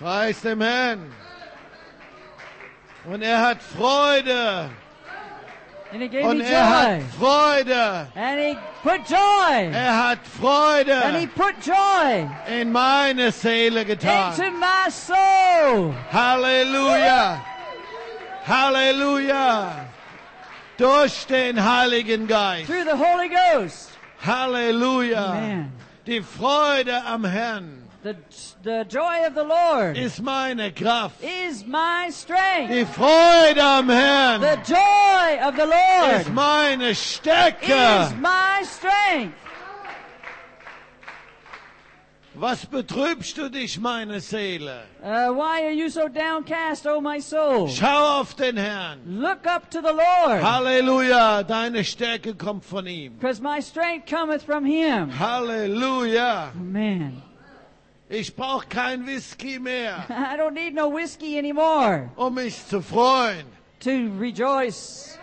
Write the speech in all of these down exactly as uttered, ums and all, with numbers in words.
Preis dem Herrn. Und er hat Freude. And he gave Und me er hat joy. Freude. And he put joy. Er hat And he Freude put joy in meine Seele getan. into my soul. Halleluja. Halleluja. Durch den Heiligen Geist. Through the Holy Ghost. Halleluja. Amen. Die Freude am Herrn The, the joy of the Lord ist meine Kraft. is my strength. Die Freude am Herrn The joy of the ist Lord meine is Stärke. my strength. Was betrübst du dich, meine Seele? Uh, why are you so downcast, O my soul? Schau auf den Herrn. Look up to the Lord, Halleluja, deine Stärke kommt von ihm. because my strength cometh from Him. Halleluja. Amen. Ich brauche kein Whisky mehr, I don't need no whiskey anymore um mich zu freuen. to rejoice.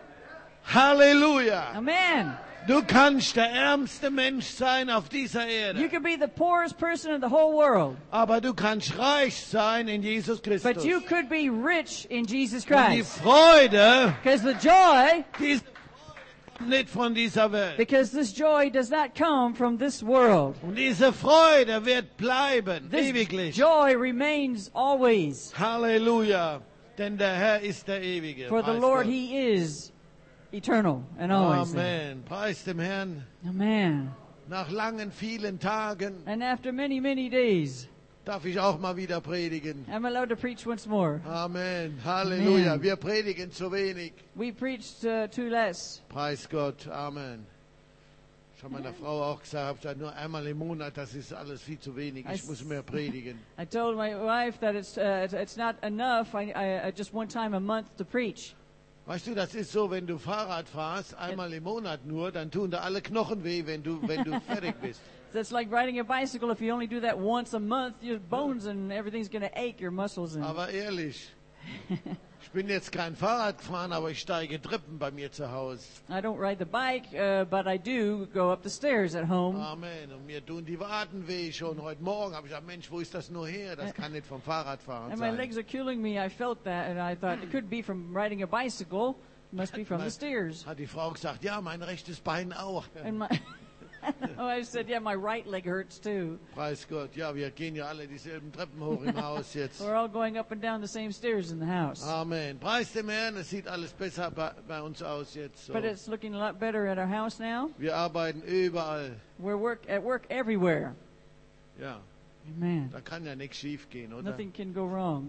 Halleluja. Amen. Du kannst der ärmste Mensch sein auf dieser You Erde, could be the poorest person in the whole world, aber du kannst reich sein in Jesus Christus. but you could be rich in Jesus Und die Christ. Freude, Because the joy, die ist nicht von dieser Welt. because this joy does not come from this world. Und diese Freude wird bleiben, This ewiglich. joy remains always. Halleluja. Denn der Herr ist der Ewige. For the Preis Lord, Gott. He is eternal and always there. Amen. Preis dem Herrn. Amen. Nach langen, vielen Tagen And after many, many days, darf ich auch mal wieder predigen. I'm allowed to preach once more. Amen. Halleluja. Amen. Wir predigen zu wenig. We preached uh, too less. Preis Gott. Amen. Ich habe meiner Frau auch gesagt, ich nur einmal im Monat, das ist alles viel zu wenig. Ich muss mehr predigen. I told my wife that it's uh, it's- it's not enough. I, I, I just one time a month to preach. Weißt du, das ist so, wenn du Fahrrad fahrst, einmal im Monat nur, dann tun da alle Knochen weh, wenn du, wenn du fertig bist. That's like riding a bicycle. If you only do that once a month, your bones and everything's going to ache, your muscles. And Aber ehrlich, ich bin jetzt kein Fahrrad gefahren, aber ich steige Treppen bei mir zu Hause. I don't ride the bike, uh, but I do go up the stairs at home. Amen. Und mir tun die Waden weh schon. Heute Morgen habe ich gesagt, Mensch, wo ist das nur her? Das kann nicht vom Fahrradfahren And my sein. legs are killing me. I felt that, and I thought it could be from riding a bicycle. It must be from the stairs. Hat die Frau gesagt, ja, mein rechtes Bein auch. And my, oh, I said, yeah, my right leg hurts too. Preis Gott. Ja, wir gehen ja alle dieselben Treppen hoch im Haus jetzt. We're all going up and down the same stairs in the house. Amen. Preis dem Herrn, es sieht alles besser bei, bei uns aus jetzt. So. But it's looking a lot better at our house now. Wir arbeiten überall. We're work at work everywhere. Ja, Amen. da kann ja nichts schief gehen, oder? Nothing can go wrong.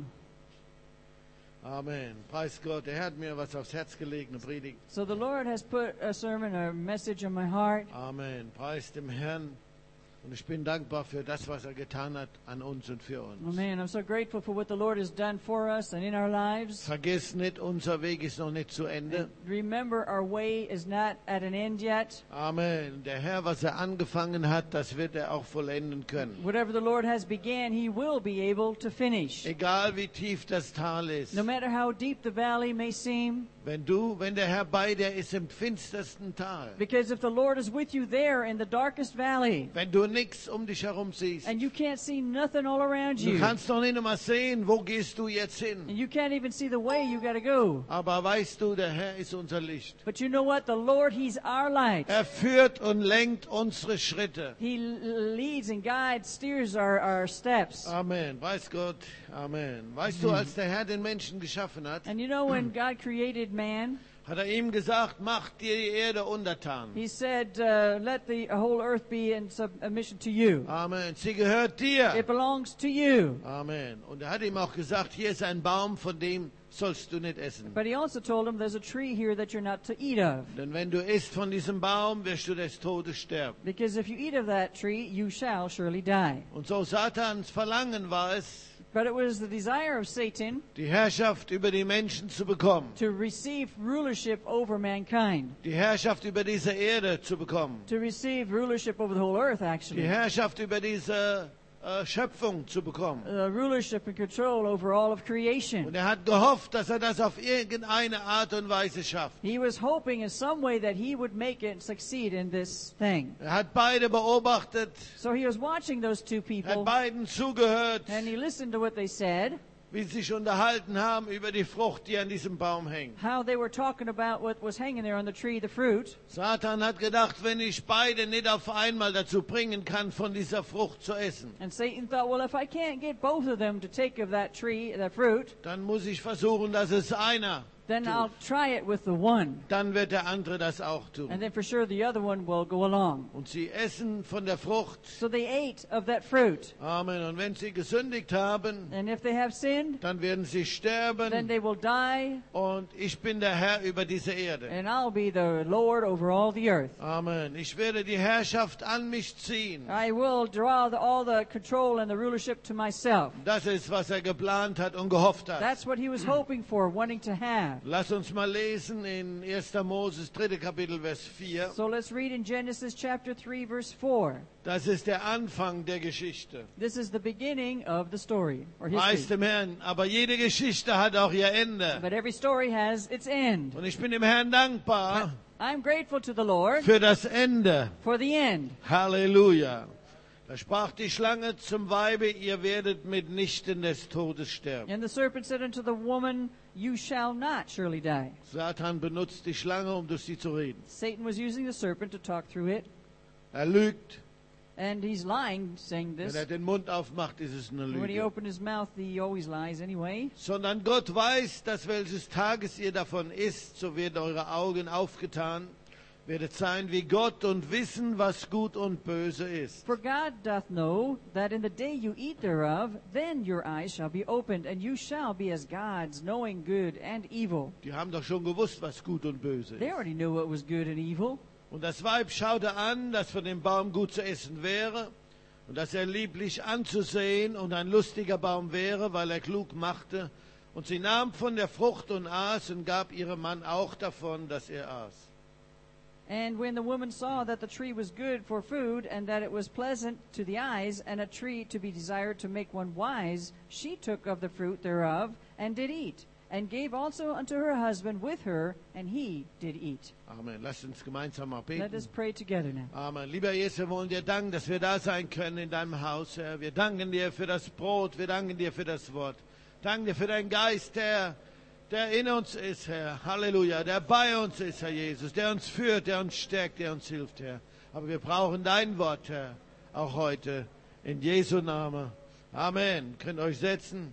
Amen. Preis Gott. Er hat mir was aufs Herz gelegt, eine Predigt. So the Lord has put a sermon, a message on my heart. Amen. Preis dem Herrn. Und ich bin dankbar für das, was er getan hat an uns und für uns. Oh man, I'm so grateful for what the Lord has done for us and in our lives. Vergiss nicht, unser Weg ist noch nicht zu Ende. Remember, our way is not at an end yet. Amen. Der Herr, was er angefangen hat, das wird er auch vollenden können. Whatever the Lord has began, He will be able to finish. Egal wie tief das Tal ist. No matter how deep the valley may seem, Wenn du, wenn der Herr bei dir ist im finstersten Tal. because if the Lord is with you there in the darkest valley, Wenn du nichts um dich herum siehst. and you can't see nothing all around Du you, kannst noch nicht einmal sehen, wo gehst du jetzt hin. and you can't even see the way you got to go. Aber weißt du, der Herr ist unser Licht. But you know what? The Lord, He's our light. Er führt und lenkt unsere Schritte. He l- leads and guides, steers our, our steps. Amen. Weiß Gott. Amen. Weißt du, als der Herr den Menschen geschaffen hat, And you know, when God created man, hat er ihm gesagt, mach dir die Erde untertan. He said, uh, let the whole earth be in submission to you. Amen. Sie gehört dir. It belongs to you. Amen. Und er hat ihm auch gesagt, hier ist ein Baum, von dem sollst du nicht essen. But He also told him, there's a tree here that you're not to eat of. Denn wenn du isst von diesem Baum, wirst du des Todes sterben. Because if you eat of that tree, you shall surely die. Und so Satans Verlangen war es, But it was the desire of Satan die Herrschaft über die Menschen zu bekommen. to receive rulership over mankind. Die Herrschaft über diese Erde zu bekommen. To receive rulership over the whole earth, Die actually. Herrschaft über diese äh, Schöpfung zu bekommen. uh, rulership and control over all of creation. Und er hat gehofft, dass er das auf irgendeine Art und Weise schafft. He was hoping in some way that he would make it and succeed in this thing. Er hat beide beobachtet, So he was watching those two er hat people, beiden zugehört, and he listened to what they said, wie sie sich unterhalten haben über die Frucht, die an diesem Baum hängt. how they were talking about what was hanging there on the tree, the fruit. Satan hat gedacht, wenn ich beide nicht auf einmal dazu bringen kann, von dieser Frucht zu essen, And Satan thought, well, if I can't get both of them to take of that tree, that fruit, dann muss ich versuchen, dass es einer then tut. I'll try it with the one. Dann wird der andere das auch And tun. then for sure the other one will go along. Und sie essen von der Frucht. So they ate of that fruit. Amen. Und wenn sie gesündigt haben, And if they have sinned, dann werden sie sterben. then they will die, Und ich bin der Herr über diese Erde. and I'll be the Lord over all the earth. Amen. Ich werde die Herrschaft an mich ziehen. I will draw the, all the control and the rulership to myself. Das ist, was er geplant hat und gehofft hat. That's what he was hoping for, wanting to have. Lass uns mal lesen in erster Moses, dritte Kapitel, Vers vier. So let's read in Genesis chapter three, verse four. Das ist der Anfang der Geschichte. This is the beginning of the story, or Preis history. dem Herrn. Aber jede Geschichte hat auch ihr Ende. But every story has its end. Und ich bin dem Herrn dankbar I'm grateful to the Lord für das Ende. for the end. Halleluja. Da sprach die Schlange zum Weibe, ihr werdet mitnichten des Todes sterben. And the serpent said unto the woman, You shall not surely die. Satan benutzt die Schlange, um durch sie zu reden. Satan was using the serpent to talk through it. Er lügt. And he's lying, saying Wenn this. er den Mund aufmacht, ist es eine When he Lüge. opened his mouth, he always lies anyway. Sondern Gott weiß, dass welches Tages ihr davon isst, so werden eure Augen aufgetan, werdet sein wie Gott und wissen, was gut und böse ist. For God doth know that in the day you eat thereof, then your eyes shall be opened, and you shall be as gods, knowing good and evil. Die haben doch schon gewusst, was gut und böse They ist. already knew what was good and evil. Und das Weib schaute an, dass von dem Baum gut zu essen wäre und dass er lieblich anzusehen und ein lustiger Baum wäre, weil er klug machte. Und sie nahm von der Frucht und aß und gab ihrem Mann auch davon, dass er aß. And when the woman saw that the tree was good for food, and that it was pleasant to the eyes, and a tree to be desired to make one wise, she took of the fruit thereof, and did eat, and gave also unto her husband with her, and he did eat. Amen. Lasst uns gemeinsam mal Let us beten. pray together now. Amen. Lieber Jesus, wir wollen dir danken, dass wir da sein können in deinem Haus, Herr. Wir danken dir für das Brot, wir danken dir für das Wort. Danken dir für deinen Geist, Herr, der in uns ist, Herr. Halleluja. Der bei uns ist, Herr Jesus. Der uns führt, der uns stärkt, der uns hilft, Herr. Aber wir brauchen dein Wort, Herr. Auch heute. In Jesu Namen. Amen. Könnt euch setzen.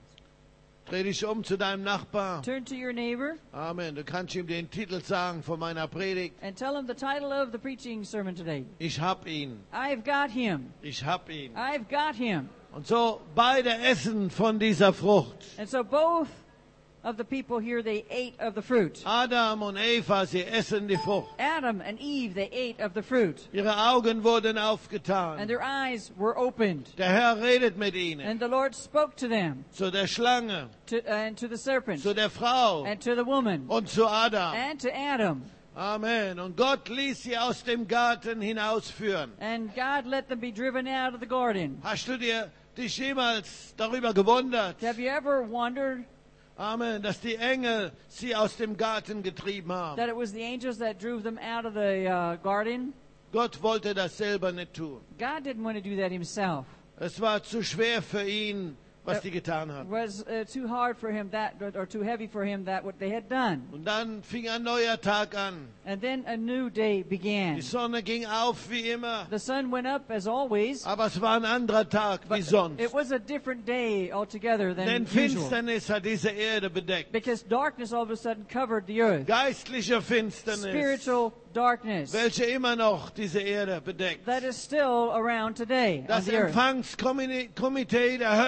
Dreh dich um zu deinem Nachbar. Turn to your neighbor Amen. Du kannst ihm den Titel sagen von meiner Predigt. and tell him the title of the preaching sermon today. Ich hab ihn. I've got him. Ich hab ihn. I've got him. Und so beide essen von dieser Frucht. And so both of the people here, they ate of the fruit. Adam und Eva, sie essen die Frucht. Adam and Eve, they ate of the fruit. Ihre Augen wurden And aufgetan. their eyes were opened. Der Herr redet mit ihnen. And the Lord spoke to them, Zu der Schlange, to, and to the serpent, zu der Frau and to the woman, und zu Adam. and to Adam. Amen. Und Gott ließ sie aus dem Garten hinausführen. And God let them be driven out of the garden. Hast du dir dich jemals darüber gewundert? Have you ever wondered Amen, dass die Engel sie aus dem Garten getrieben haben. that it was the angels that drove them out of the uh, garden? Gott wollte das selber nicht tun. God didn't want to do that himself. Es war zu schwer für ihn, was Äh, die getan It haben. was uh, too hard for him that, or too heavy for him that what they had done. Und dann fing ein neuer Tag an. And then a new day began. Die Sonne ging auf wie immer, The sun went up as always, aber es war ein anderer Tag wie but sonst. it was a different day altogether than Denn usual. Finsternis hat diese Erde bedeckt. Because darkness all of a sudden covered the earth. Geistliche Finsternis, Spiritual darkness welche immer noch diese Erde bedeckt. that is still around today on Das the earth. Empfangskomitee der Hölle war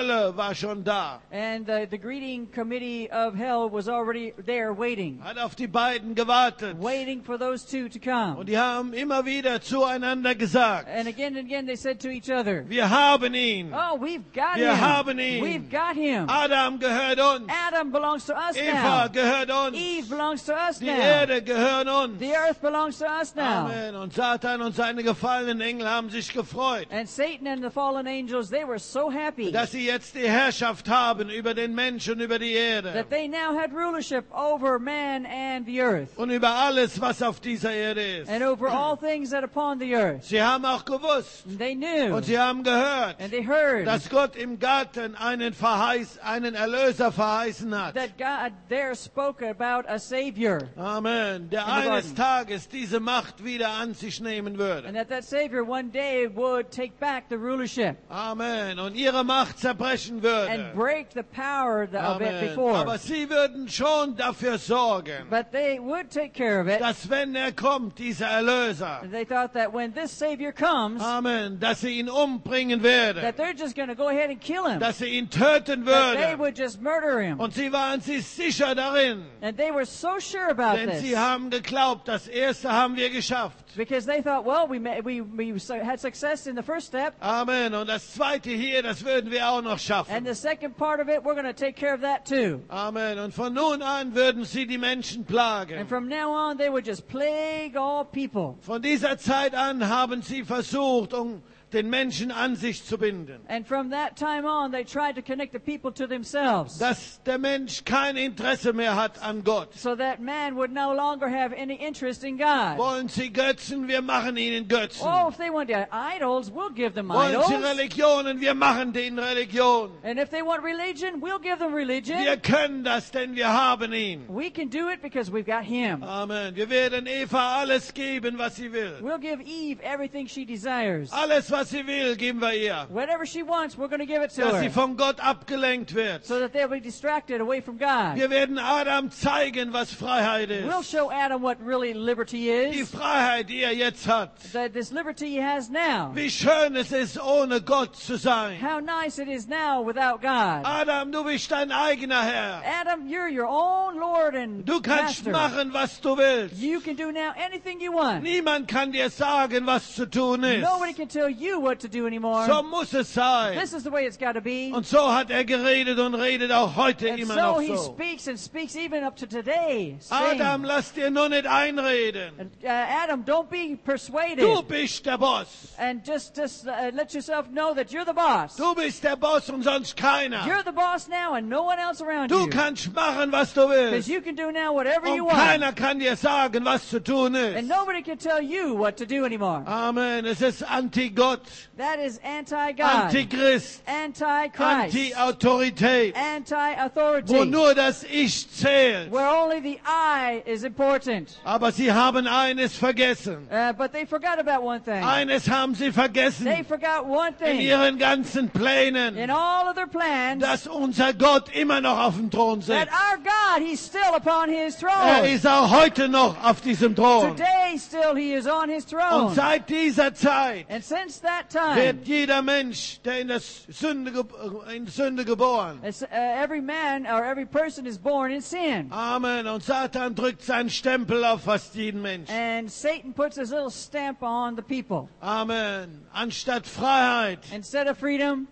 war schon da. And the, the greeting committee of hell was already there waiting, Hat auf die beiden gewartet. waiting for those two to come. Und die haben immer wieder zueinander gesagt, And again and again they said to each other, wir haben ihn. oh, we've got Wir him. haben ihn. We've got him. Adam gehört uns. Adam belongs to us Eva now. gehört uns. Eve belongs to us Die now. Erde gehört uns. The earth belongs to us now. Amen. Und Satan und seine gefallenen Engel haben sich gefreut, And Satan and the fallen angels, they were so happy dass sie jetzt die Herrschaft haben über den Menschen, über die Erde that they now had rulership over man and the earth, und über alles, was auf dieser Erde ist. and over all things that upon the earth. Sie haben auch gewusst And they knew, und sie haben gehört, and they heard dass Gott im Garten einen, Verheiß, einen Erlöser verheißen hat. that God there spoke about a Savior, Amen. Der the eines garden. Tages diese Macht wieder an sich nehmen würde. and that that Savior one day would take back the rulership Amen. Und ihre Macht zerbrechen würde. and break the power of it Amen. before. Aber sie würden schon dafür sorgen, But they would take care of it. dass wenn er kommt, dieser Erlöser, And they thought that when this Savior comes, Amen, dass sie ihn umbringen werden, that they're just going to go ahead and kill him. dass sie ihn töten That they würden. would just murder him. Und sie waren sich sicher darin, And they were so sure about denn sie this haben geglaubt, das erste haben wir geschafft. because they thought, well, we, ma- we, we so- had success in the first step, Amen. Und das zweite hier, das würden wir auch noch and schaffen. the second part of it, we're going to take care of that too. Amen. Und von nun an würden sie die Menschen plagen. And from now on, they would just plague all people. Von dieser Zeit an haben sie versucht, um den Menschen an sich zu binden. And from that time on, they tried to connect the people to themselves, Dass der Mensch kein Interesse mehr hat an Gott. so that man would no longer have any interest in God. Wollen sie Götzen? Wir machen ihnen Götzen. Oh, if they want the idols, we'll give them Wollen sie idols. Religionen? Wir machen denen Religion. And if they want religion, we'll give them religion. Wir können das, denn wir haben ihn. We can do it because we've got Him. Amen. Wir werden Eva alles geben, was sie will. We'll give Eve everything she desires. Alles, was sie will, geben wir ihr. Whatever she wants, we're going to give it to Dass sie her, von Gott abgelenkt wird. so that they'll be distracted away from God. Wir werden Adam zeigen, was Freiheit We'll ist. show Adam what really liberty Die is, Freiheit, die er jetzt hat. that this liberty he has now. Wie schön es ist, ohne Gott zu sein. How nice it is now without God. Adam, du bist dein eigener Herr. Adam, you're your own Lord and Du kannst Master. machen, was du willst. You can do now anything you want. Niemand kann dir sagen, was zu tun ist. Nobody can tell you what to do anymore. So muss es sein. This is the way it's got to be. Und so hat er geredet und redet auch heute And immer so noch he so. speaks and speaks even up to today. saying, Adam, lass dir nur nicht einreden. And, uh, Adam, don't be persuaded. Du bist der Boss. And just, just uh, let yourself know that you're the boss. Du bist der Boss und sonst keiner. You're the boss now and no one else around Du you. kannst machen, was du Because willst. you can do now whatever you Und want. keiner kann dir sagen, was zu tun And ist. nobody can tell you what to do anymore. Amen. Es ist Anti-Gott, That is anti-God, Antichrist, anti-Christ, Anti-Autorität, wo anti-authority, nur das Ich zählt. where only the I is important. Aber sie haben eines vergessen. Uh, but they forgot about one thing. Eines haben sie They vergessen forgot one in thing. ihren ganzen In Plänen, all of their plans, dass unser Gott immer noch auf dem Thron that sitzt. our God, He's still upon His Er throne. ist auch heute noch auf diesem Thron. Today still He is on His Und throne. seit dieser Zeit And since that time, wird jeder Mensch, der in, das Sünde, ge- in Sünde geboren. it's, uh, every man or every person is born in sin. Amen. Und Satan drückt seinen Stempel auf fast jeden Menschen. And Satan puts his little stamp on the people. Amen. Anstatt Freiheit, Instead of freedom,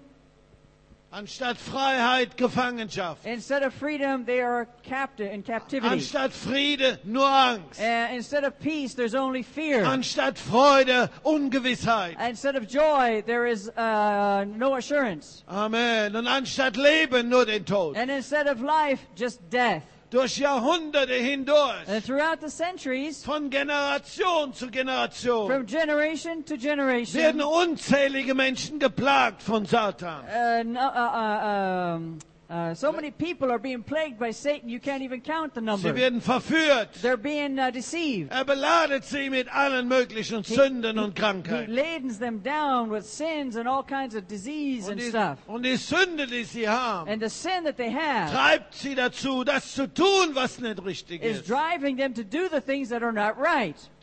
anstatt Freiheit, Gefangenschaft. instead of freedom, they are captive in captivity. Anstatt Friede, nur Angst. Uh, instead of peace, there's only fear. Anstatt Freude, Ungewissheit. Instead of joy, there is uh, no assurance. Amen. Und anstatt Leben, nur den Tod. And instead of life, just death. Durch Jahrhunderte hindurch. And throughout the centuries, Von Generation zu Generation from generation to generation, werden unzählige Menschen geplagt von Satan. uh, no, uh, uh, um, uh, so many people are being plagued by Satan, you can't even count the Sie number. werden verführt. They're being uh, deceived. Er beladet sie mit allen möglichen He- Sünden und He Krankheiten. ladens them down with sins and all kinds of disease Und and die, stuff. und die Sünde, die sie haben, And the sin that they have treibt sie dazu, das zu tun, was nicht richtig is ist. driving them to do the things that are not right.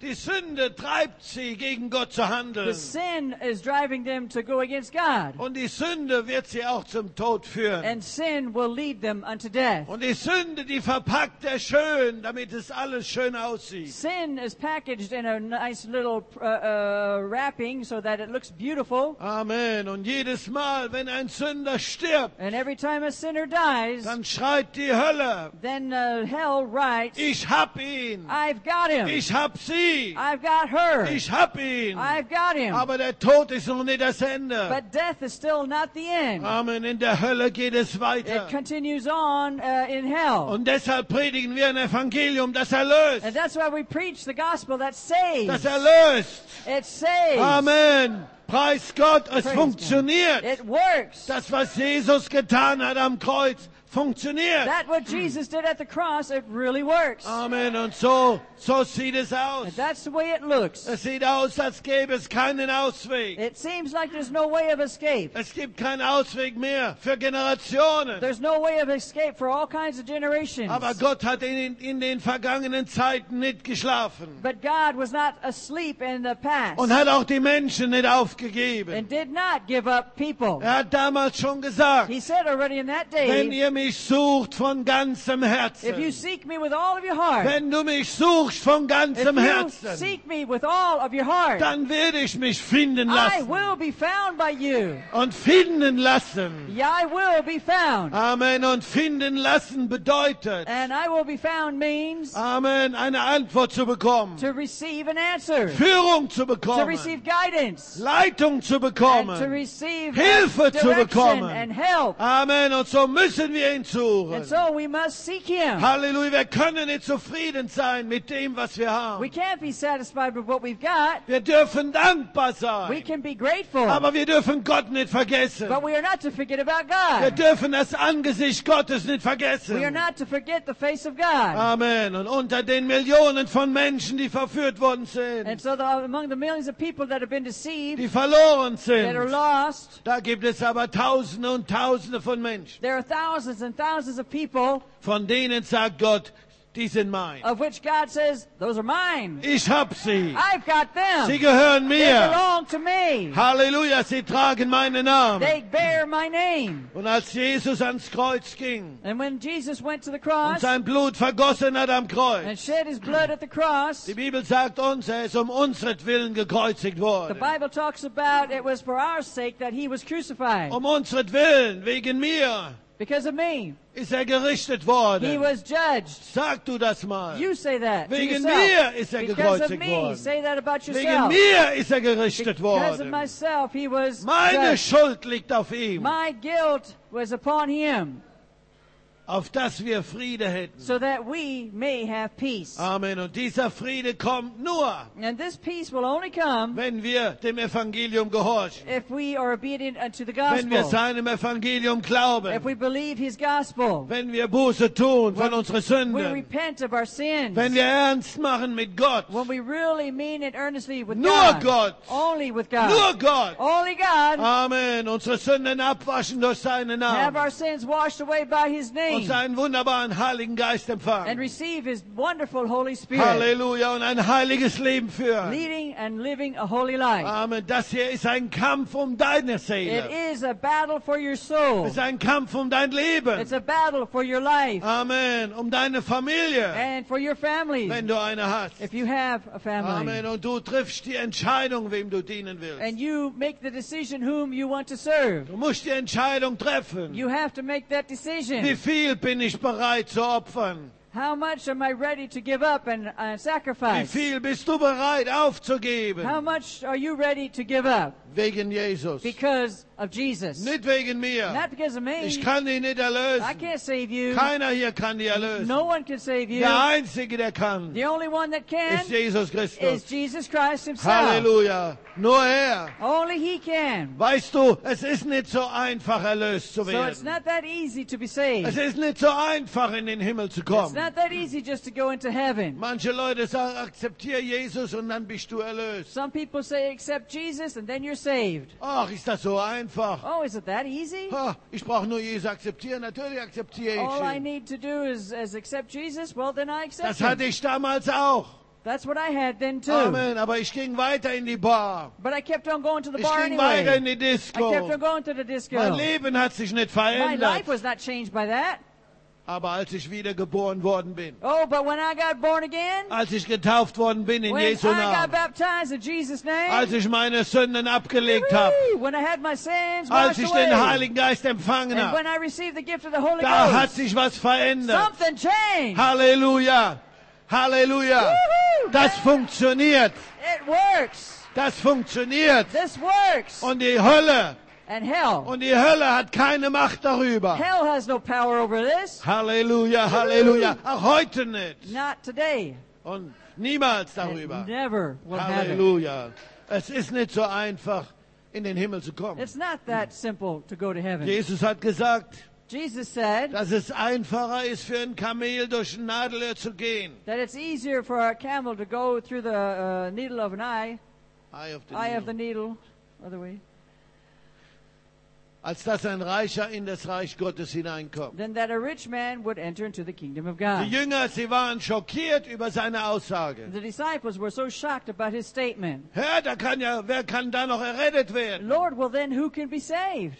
Die Sünde treibt sie, gegen Gott zu The handeln. sin is driving them to go against God. Und die Sünde wird sie auch zum Tod führen. And sin will lead them unto death. Und die Sünde, die verpackt er schön, damit es alles schön aussieht. Sin is packaged in a nice little uh, uh, wrapping so that it looks beautiful. Amen. Und jedes Mal, wenn ein Sünder stirbt, And every time a sinner dies, dann schreit die Hölle, then uh, hell writes, ich hab ihn, I've got him. ich hab sie, I've got her. ich hab ihn. I've got him. Aber der Tod ist noch nicht das Ende. But death is still not the end. Amen. In der Hölle geht es weiter. It continues on uh, in hell. Und deshalb predigen wir ein Evangelium, das erlöst. And that's why we preach the gospel that saves. Das erlöst. It saves. Amen. Preis Gott, es Praise funktioniert. God. It works. Das, was Jesus getan hat am Kreuz, funktioniert. That what Jesus did at the cross, it really works. Amen. Und so, so sieht es aus. And that's the way it looks. Es sieht aus, als gäbe es keinen Ausweg. It seems like there's no way of escape. Es gibt keinen Ausweg mehr für Generationen. There's no way of escape for all kinds of generations. Aber Gott hat in, in den vergangenen Zeiten nicht geschlafen. But God was not asleep in the past Und hat auch die Menschen nicht aufgegeben. and did not give up people. Er hat damals schon gesagt, He said already in that wenn day, ihr mich sucht von ganzem if you Herzen, seek me with all of your heart, wenn du mich suchst von if ganzem you Herzen, seek me with all of your heart, dann werde ich mich finden I lassen. will be found by you. Und finden lassen. Yeah, I will be found. Amen. Und finden lassen bedeutet, And I will be found means Amen, eine Antwort zu bekommen, to receive an answer, Führung zu to bekommen, receive guidance, Leitung zu and to bekommen. receive Hilfe zu direction bekommen. and help. Amen. Und so müssen wir ihn suchen. And so we must seek Him. Halleluja. Wir können nicht zufrieden sein mit dem, was wir We haben. can't be satisfied with what we've got. Wir dürfen dankbar We sein. can be grateful, Aber wir dürfen Gott nicht vergessen. but we are not to forget about Wir God. dürfen das Angesicht Gottes nicht We are vergessen. not to forget the face of God. Amen. Und unter den Millionen von Menschen, die verführt worden And sind, so the, among the millions of people that have been deceived, die verloren that are sind, lost, da gibt es aber Tausende und Tausende von Menschen. there are thousands and thousands of people Von denen sagt Gott, die sind mein. of which God says, those are mine. Ich hab sie. I've got Sie them. gehören They mir. belong to me. Halleluja, sie tragen meinen Namen. They bear my name. Und als Jesus ans Kreuz ging And when Jesus went to the und cross sein Blut vergossen hat am and Kreuz, shed his blood at the cross, die Bibel sagt uns, er ist um unsretwillen gekreuzigt the worden. Bible talks about it was for our sake that he was crucified. Um unsretwillen, wegen mir, Because of me. ist er gerichtet He worden. was judged. Sag du das mal. You say that to Wegen yourself. mir ist er Because of gekreuzigt me, worden. say that about Wegen yourself. mir ist er gerichtet Because of worden. myself, he was Meine judged. Schuld liegt auf ihm, My guilt was upon him, auf dass wir Friede hätten. so that we may have peace. Amen. Und dieser Friede kommt nur, And this peace will only come wenn wir dem Evangelium gehorchen. if we are obedient unto the Wenn wir gospel, seinem Evangelium if glauben. we believe his gospel, Wenn wir Buße tun von unseren we Sünden. repent of our sins, Wenn wir ernst machen mit Gott. when we really mean it earnestly with Nur God, Gott. only with God, Nur Gott. only God, Amen. Unsere Sünden abwaschen durch seinen have our Namen. sins washed away by his Und name, seinen wunderbaren Heiligen Geist and empfangen. receive his wonderful Holy Spirit, Halleluja. Und ein heiliges Leben führen. leading and living a holy life. Amen. Das hier ist ein Kampf um deine It Seele. is a battle for your Es soul. ist ein Kampf um dein Leben. It's a battle for your life Amen. Um deine Familie. and for your family, Wenn du eine hast. if you have a Amen. family. Und du triffst die Entscheidung, wem du dienen willst. And you make the decision whom you want to serve. Du musst die Entscheidung treffen. You have to make that Wie decision. viel bin ich bereit zu opfern? How much am I ready to give up and uh, Wie sacrifice? viel bist du bereit aufzugeben? How much are you ready to give up Wegen Jesus. because of Jesus? Nicht wegen mir. Not because of me. Ich kann dich nicht I erlösen. can't save you. Keiner hier kann dich erlösen. No one can save you. Der Einzige, der kann, The only one that can ist Jesus is Christus. Jesus Christ himself. Halleluja. Nur er. Only he can. Weißt du, es ist nicht so einfach, erlöst zu So it's werden. not that easy to be Es saved. ist nicht so einfach, in den Himmel zu It's kommen. not that easy just to go into heaven. Manche Leute sagen, akzeptiere Jesus und dann bist du erlöst. Some people say accept Jesus and then you're saved. Ach, ist das so einfach? Oh, is it that easy? Ha, ich brauche nur Jesus akzeptieren. Natürlich akzeptiere All I ich ihn. need to do is, is accept Jesus. Well, then I accept Das hatte him. ich damals auch. That's what I had then too. Amen. Aber ich ging weiter in die Bar. But I kept on going to the Ich bar ging weiter in anyway. die I kept Disco. on going to the disco. Mein Leben hat sich nicht My verändert. life was not changed by that. Aber als ich wiedergeboren worden bin, Oh, but when I got born again, als ich getauft worden bin in when Jesu I got Namen, baptized in Jesus' name, als ich meine Sünden abgelegt habe, whee, when I had my sins als washed ich away, den Heiligen Geist empfangen and habe, when I received the gift of the Holy da hat Ghost, sich was verändert. something changed. Halleluja, Halleluja. Woohoo! Das funktioniert, It works. das funktioniert. This works. Und die Hölle, And hell. und die Hölle hat keine Macht darüber. Hell has no power over this. Halleluja, Halleluja. Auch heute nicht. Not today. Und niemals And darüber. never will have it. Halleluja. Es ist nicht so einfach, in den Himmel zu kommen. It's not that simple to go to heaven. Jesus hat gesagt, Jesus said dass es einfacher ist für ein Kamel durch ein Nadelöhr zu gehen. that it's easier for a camel to go through the uh, needle of an eye, Eye of the eye of the needle. needle, other way, Als dass ein Reicher in das Reich Gottes hineinkommt. than that a rich man would enter into the kingdom of Die God. Jünger, sie waren schockiert über seine Aussage. The disciples were so shocked about his statement. Hör, da kann ja, wer kann da noch errettet werden? Lord, well then who can be saved?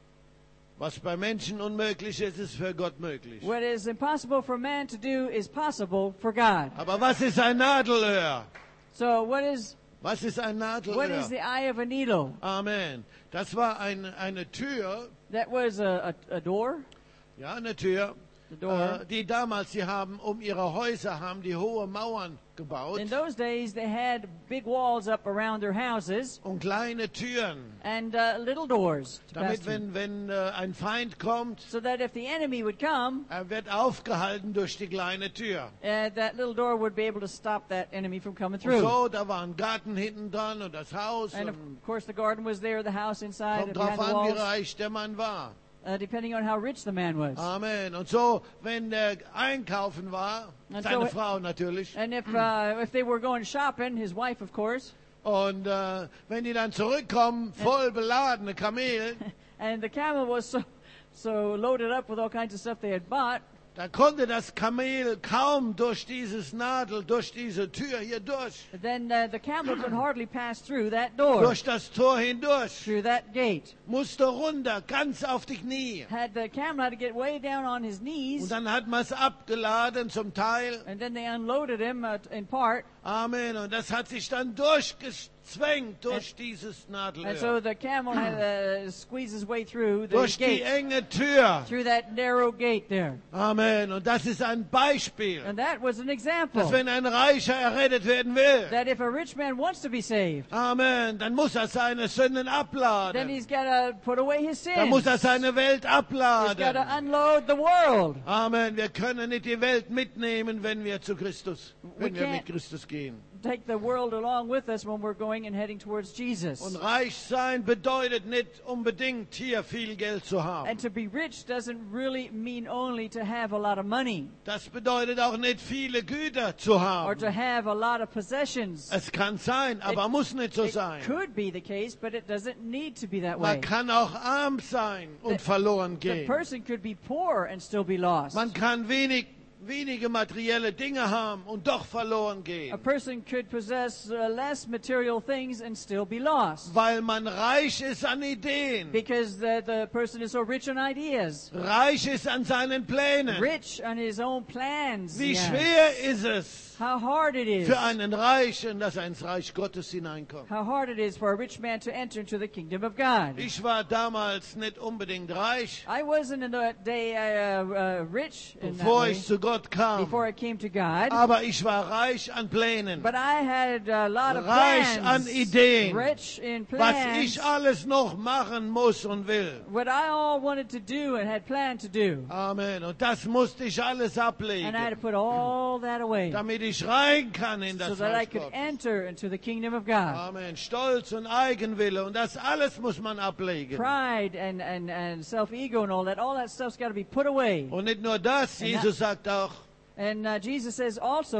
Was bei Menschen unmöglich ist, ist für Gott möglich. What is impossible for man to do is possible for God. Aber was ist ein Nadelöhr? So what is Was ist ein what Nadelöhr? is the eye of a needle? Amen. Das war ein, eine Tür, That was a, a, a door. ja, eine Tür, The door. äh, die damals, sie haben um ihre Häuser, haben die hohe Mauern gebaut In those days, they had big walls up around their houses und kleine Türen, and uh, little doors to pass damit through. wenn, wenn äh, ein Feind kommt, So that if the enemy would come, er wird aufgehalten durch die kleine Tür. uh, that little door would be able to stop that enemy from coming Und through. so, da war ein Garten hinten dran und das Haus. And of Und course, the garden was there, the house inside, kommt and drauf behind the an, wie walls, reich der Mann war. uh, depending on how rich the man was. Amen. Und so, wenn der einkaufen war, Und seine so- Frau natürlich, And if uh, if they were going shopping, his wife, of course, und äh, wenn die dann zurückkommen, voll beladene Kamel, and the camel was so so loaded up with all kinds of stuff they had bought, da konnte das Kamel kaum durch dieses Nadel, durch diese Tür hier durch, then uh, the camel could hardly pass through that door, durch das Tor hindurch, through that gate. musste runter, ganz auf die Knie. Had the camel had to get way down on his Und knees, dann hat man es abgeladen zum Teil. and then they unloaded him uh, in part, Amen. Und das hat sich dann durchgezwängt durch dieses and so Nadelöhr. the camel had to squeeze his way through the Durch die gate, enge Tür. through that narrow gate there. Amen. Und das ist ein Beispiel, And that was an example dass wenn ein Reicher errettet werden will, that if a rich man wants to be saved, Amen, dann muss er seine Sünden then abladen. he's got to put away his Dann muss er sins. seine Welt He's got to abladen. unload the world. Amen. Wir können nicht die Welt mitnehmen, wenn wir zu Christus, wenn We wir mit can't- Christus gehen. Take the world along with us when we're going and heading towards Jesus. Und reich sein bedeutet nicht unbedingt hier viel Geld zu haben. And to be rich doesn't really mean only to have a lot of money Das bedeutet auch nicht viele Güter zu or haben. to have a lot of possessions. Es kann sein, aber muss nicht so It sein. could be the case, but it doesn't need to be that Man way. kann auch arm sein und The- verloren The gehen. person could be poor and still be lost. Man kann wenig, wenige materielle Dinge haben und doch verloren A gehen. person could possess uh, less material things and still be lost. Weil man reich ist an Ideen. Because the, the person is so rich on ideas, Reich ist an seinen Plänen. rich on his own plans. Wie yes. schwer ist es How hard it is. für einen Reichen, dass er ins Reich Gottes hineinkommt. How hard it is for a rich man to enter into the kingdom of God. Ich war damals nicht unbedingt reich, I wasn't in that day uh, uh, rich in that bevor way, ich zu Gott kam. before I came to God. Aber ich war reich an Plänen. But I had a lot of Reich plans. an Ideen. Rich in Was plans. ich alles noch machen muss und will. What I all wanted to do and had planned to do. Amen. Und das musste ich alles And I had to ablegen, put all that away damit ich rein kann in so das that I Reich could Gottes. enter into the kingdom of God. Amen. Stolz und Eigenwille und das alles muss man ablegen. Pride and, and, and self-ego and all that, all that stuff's got to be put away. Und nicht nur das, And Jesus sagt auch, And uh, Jesus says also,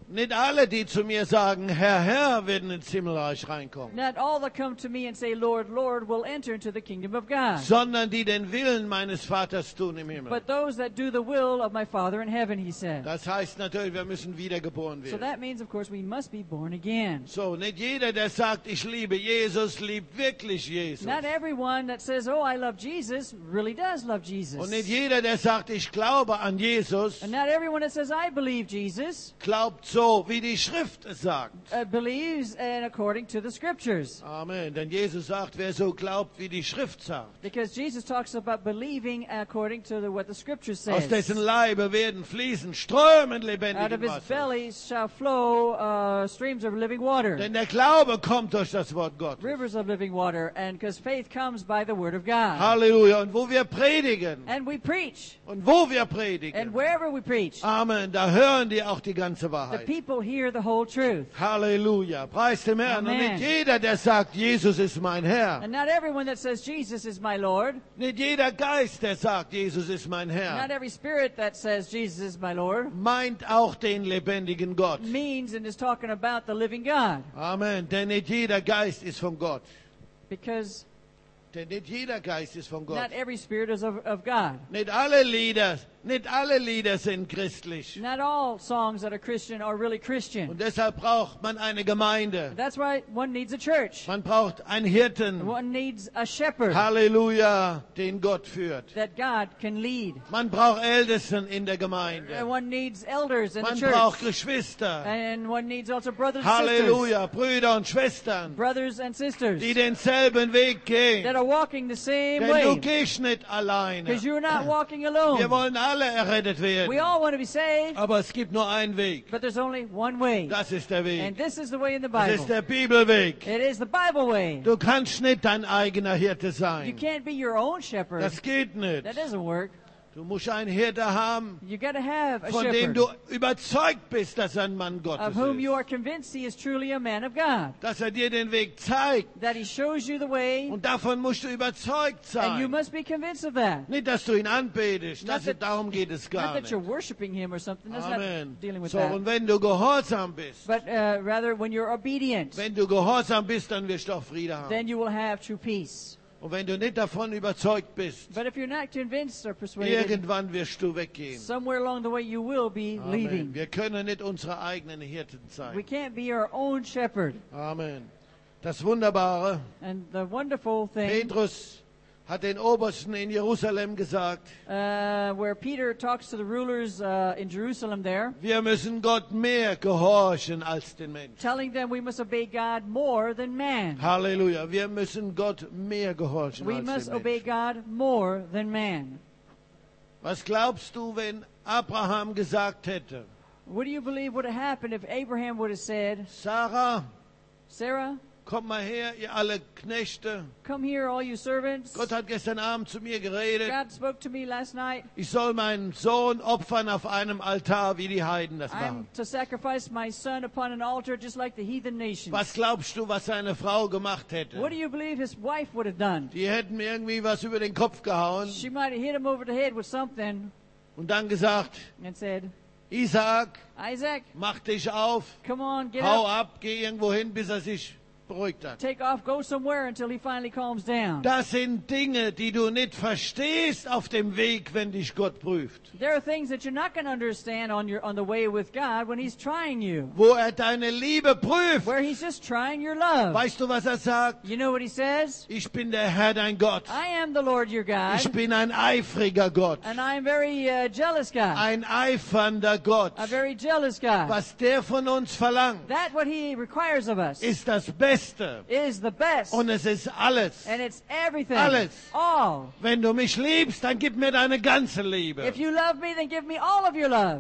Nicht alle, die zu mir sagen, Herr, Herr, werden ins Himmelreich reinkommen, Not all that come to me and say, Lord, Lord, will enter into the kingdom of God, sondern die den Willen meines Vaters tun im Himmel. but those that do the will of my Father in heaven, he said. Das heißt natürlich, wir müssen wiedergeboren So werden. that means, of course, we must be born again. So, nicht jeder, der sagt, ich liebe Jesus, liebt wirklich Jesus. Not everyone that says, oh, I love Jesus, really does love Jesus. Und nicht jeder, der sagt, ich glaube an Jesus, And not everyone that says, I believe Jesus, glaubt so, wie die Schrift es sagt. uh, believes and according to the scriptures. Amen. Denn Jesus sagt, wer so glaubt, wie die Schrift sagt. Because Jesus talks about believing according to the, what the scripture Aus dessen says. Leibe werden fließen Strömen Out of lebendigen his Wassers. belly shall flow uh, streams of living water, Denn der Glaube kommt durch das Wort Gottes. rivers of living water, and because faith comes by the word of God. Halleluja. Und wo wir predigen, And we preach, und wo wir and predigen, wherever we preach, Amen, da hören die auch die ganze the Wahrheit. people hear the whole truth. Halleluja. Preis dem Herrn. Und Amen. nicht jeder, der sagt, Jesus ist mein Herr. And not everyone that says Jesus is my Lord, Nicht jeder Geist, der sagt, Jesus ist mein not Herr, every spirit that says Jesus is my Lord, meint auch den lebendigen Gott. means and is talking about the living God. Amen. Denn nicht jeder Geist ist von Gott. Because Denn nicht jeder Geist ist von Gott. not every spirit is of, of God. Nicht alle Lieder, nicht alle Lieder sind christlich. Not all songs that are Christian are really Christian. Und deshalb braucht man eine Gemeinde. That's why one needs a church. Man braucht einen Hirten. One needs a shepherd Halleluja, den Gott führt. that God can lead. Man braucht Ältesten in der And Gemeinde. one needs elders in the Man church. braucht Geschwister. And one needs also brothers and sisters. Halleluja, Brüder und Schwestern, Brothers and sisters die denselben Weg that gehen. are walking the same Denn du way. gehst nicht alleine. Because you're not walking Wir alone. wollen alle errettet We werden. all want to be saved, Aber es gibt nur einen Weg. but there's only one way. Das ist der And Weg. this is the way in the Das ist Bible. der Bibelweg. It is the Bible way. Du kannst nicht dein eigener Hirte You sein. can't be your own shepherd. Das geht nicht. That doesn't work. Du musst einen Hirte haben, You got to have a von dem shepherd du überzeugt bist, dass er ein Mann of Gottes whom you ist. are convinced he is truly a man of God. Dass er dir den Weg zeigt. That he shows you the way, Und davon musst du überzeugt and you sein. must be convinced of that. Nicht, dass du ihn anbetest. Not Das, that- darum geht es Not gar that nicht. you're worshiping him or something. That's Amen. not dealing with So, that. und wenn du gehorsam bist, But uh, rather, when you're obedient, wenn du gehorsam bist, dann wirst du auch Friede haben. then you will have true peace. Und wenn du nicht davon überzeugt bist, But if you're not convinced or persuaded, irgendwann wirst du weggehen. somewhere along the way you will be Amen. leaving. Wir können nicht unsere eigenen Hirten We sein. can't be our own shepherd. Amen. Das Wunderbare, And the wonderful thing, Petrus hat den Obersten in Jerusalem gesagt, uh, where Peter talks to the rulers uh, in Jerusalem there, wir müssen Gott mehr gehorchen als den Menschen. telling them we must obey God more than man. Halleluja. Wir müssen Gott mehr gehorchen We als must den obey Menschen. God more than man. Was glaubst du, wenn Abraham gesagt hätte, What do you believe would have happened if Abraham would have said, Sarah, Sarah, kommt mal her, ihr alle Knechte. come here, all you servants. Gott hat gestern Abend zu mir geredet. God spoke to me last night. Ich soll meinen Sohn opfern auf einem Altar, wie die Heiden das I'm machen. to sacrifice my son upon an altar just like the heathen nations. Was glaubst du, was seine Frau gemacht hätte? What do you believe his wife would have done? Die hätten mir irgendwie was über den Kopf gehauen She might have hit him over the head with something und dann gesagt, and said, Isaac, Isaac, mach dich auf, come on, get hau up, ab, geh irgendwo hin, bis er sich beruhigt hat. take off, go somewhere until he finally calms down. Das sind Dinge, die du nicht verstehst auf dem Weg, wenn dich Gott prüft. There are things that you're not going to understand on your on the way with God when he's trying you, Wo er deine Liebe prüft. where he's just trying your love. Weißt du, was er sagt? You know what he says? Ich bin der Herr, dein Gott. I am the Lord your God, Ich bin ein eifriger Gott. and I am very uh, jealous God, Ein eifernder Gott. a very jealous God. Was der von uns verlangt, That what he requires of us ist das Beste. is the best, Und es ist alles. and it's everything, Alles. all. Wenn du mich liebst, dann gib mir deine ganze Liebe. If you love me, then give me all of your love.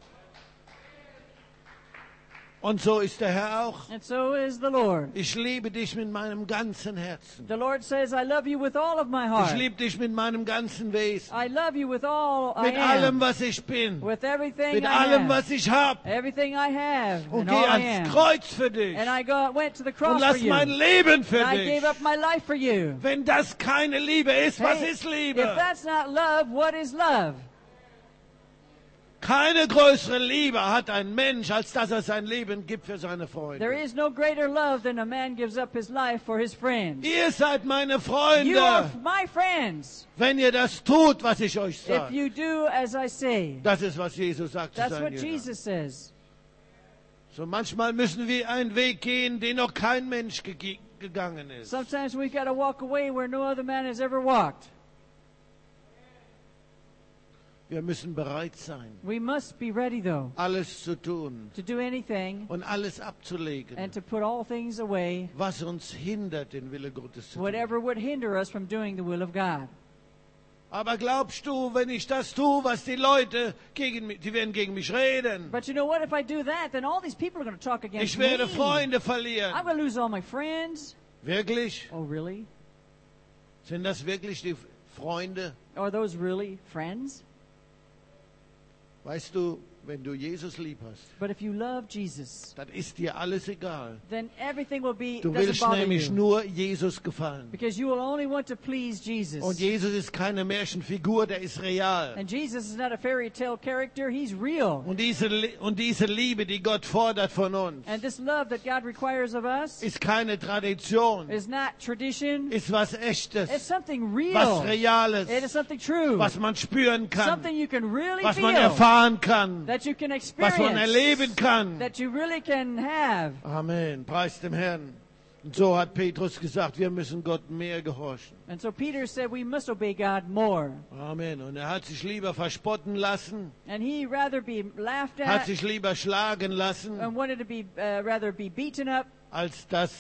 Und so ist der Herr auch. And so is the Lord. Ich liebe dich mit meinem ganzen Herzen. The Lord says, I love you with all of my Ich heart. liebe dich mit meinem ganzen Wesen. I love you with all I Mit allem, am. was ich bin. With everything Mit I allem, have. was ich habe. Everything I have. Und And geh all I ans am. Kreuz für dich. And I go, went to the Und cross for lass you. mein Leben für And I dich. gave up my life for you. Wenn das keine Liebe ist, was Hey, ist if Liebe? that's not love, what is love? Keine größere Liebe hat ein Mensch, als dass er sein Leben gibt für seine There Freunde. is no greater love than a man gives up his life for his friends. Ihr seid meine You are Freunde, my friends wenn ihr das tut, was ich euch if sage. you do as I say. Das ist, was Jesus sagt zu That's seinen what Jüngern. Jesus says. So manchmal müssen wir einen Weg gehen, den noch kein Mensch ge gegangen ist. Sometimes we've got to walk away where no other man has ever walked. Wir müssen bereit sein, We must be ready, though, alles zu tun to do anything und alles abzulegen, and to put all things away, was uns hindert, den Wille Gottes zu tun. whatever would hinder us from doing the will of God. Aber glaubst du, wenn ich das tue, was die Leute gegen mich, die werden gegen mich reden. But you know what? If I do that, then all these people are going to talk against Ich me. werde Freunde I'm verlieren. going to lose all my friends. Wirklich? Oh, really? Sind das wirklich die Freunde? Are those really friends? Weißt du, wenn du Jesus lieb hast, But if you love Jesus, dann ist dir alles egal. then everything will be, Du doesn't willst bother nämlich you. nur Jesus gefallen. Because you will only want to please Jesus. Und Jesus ist keine Märchenfigur, der ist real. And Jesus is not a fairy tale character, he's real. Und diese, Li- und diese Liebe, die Gott fordert von uns, And this love that God requires of us ist keine Tradition, is not tradition, ist was Echtes, it's something was real. Reales, It is something true. was man spüren kann, Something you can really was man feel, erfahren kann, that you can was man experience, erleben kann. that you really can have. Amen. Preis dem Herrn. Und so hat Petrus gesagt, wir müssen Gott mehr gehorchen. And so Peter said we must obey God more. Amen. Und er hat sich lieber verspotten lassen, And he rather be laughed hat at sich lieber schlagen lassen, and wanted to be uh, rather be beaten up als dass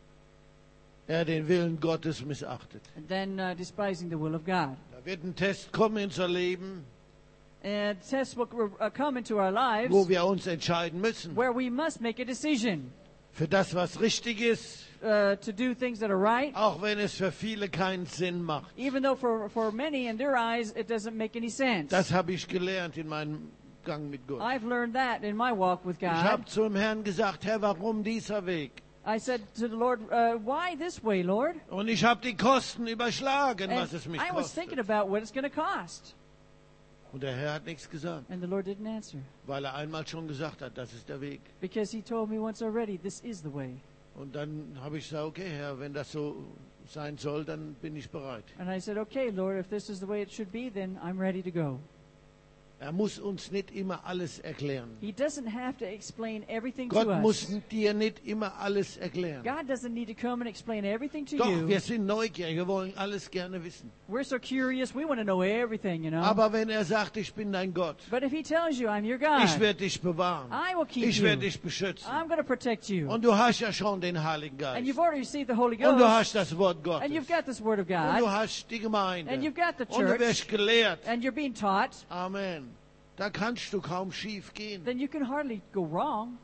er den Willen Gottes missachtet. than uh, despising the will of God. Da wird ein Test kommen in unser Leben, And tests will uh, come into our lives wo wir uns entscheiden müssen. where we must make a decision Für das, was richtig ist, uh, to do things that are right, auch wenn es für viele keinen Sinn macht. even though for, for many in their eyes it doesn't make any sense. Das habe ich gelernt in meinem Gang mit Gott. I've learned that in my walk with Ich habe God. zum Herrn gesagt, Herr, warum dieser Weg? I said to the Lord, uh, why this way, Lord? Und ich habe die Kosten überschlagen, And was es mich I was thinking kostet. about what it's going to cost. Und der Herr hat nichts gesagt, And the Lord didn't answer weil er einmal schon gesagt hat, das ist der Weg. because he told me once already, this is the way. Und dann habe ich gesagt, okay, Herr, wenn das so sein soll, dann bin ich bereit. And I said, okay, Lord, if this is the way it should be, then I'm ready to go. Er muss uns nicht immer alles erklären. He doesn't have to explain everything to Gott muss us. dir nicht immer alles erklären. God doesn't need to come and explain everything to Doch, you. wir sind neugierig, wir wollen alles gerne wissen. We're so curious, we want to know everything, you know. Aber wenn er sagt, ich bin dein Gott, But if he tells you, I'm your ich God, werde dich bewahren, I will keep ich you. werde dich beschützen. I'm going to protect you. Und du hast ja schon den Heiligen And Geist. you've already received the Holy Und du Ghost. hast das Wort Gottes. And you've got this Word of Und du God. hast die Gemeinde. And you've got the Und du wirst church. gelehrt. And you're being taught. Amen. Da kannst du kaum schief gehen. Then you can hardly go wrong.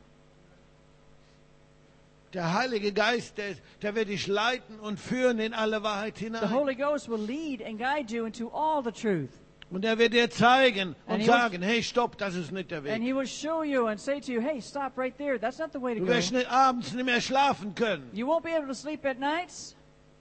Der Heilige Geist, der, der wird dich leiten und führen in alle Wahrheit The hinein. Holy Ghost will lead and guide you into all the truth. Und er wird dir zeigen And und he will- sagen, hey, stopp, das ist nicht der And Weg. he will show you and say to you, hey, stop right there. That's not the way to Du go. wirst nicht, abends nicht mehr schlafen können. You won't be able to sleep at nights